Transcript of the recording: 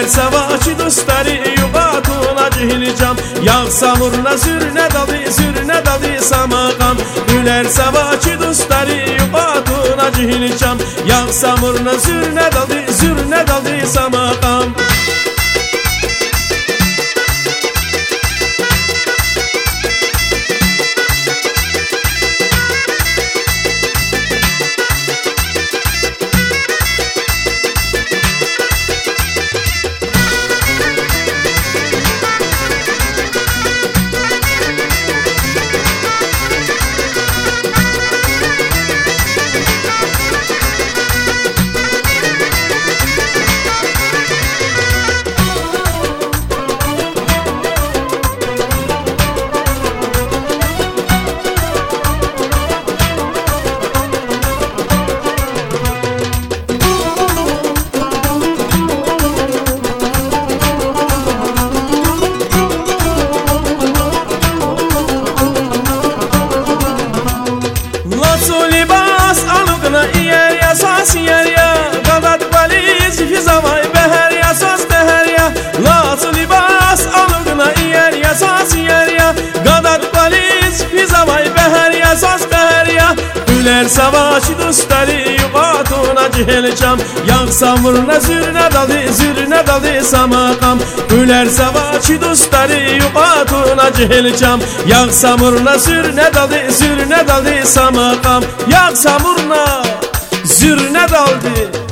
Səvaçı dostları yuqatına cihilcam Yağ samuruna zürnə dadı samaqam Gülər səvaçı dostları yuqatına cihilcam Yağ samuruna zürnə dadı samaqam Qadat valiz fizavay bəhər ya saz bəhər ya Laçı libas alığına iyər ya saz iyər ya Qadat valiz fizavay bəhər ya saz bəhər ya Gülər səvaçı dostları yuqatına cihilcam Yağ samuruna zürnə dadı samaqam Gülər səvaçı dostları yuqatına cihilcam Yağ samuruna zürnə dadı samaqam Yağ samuruna zürnə daldı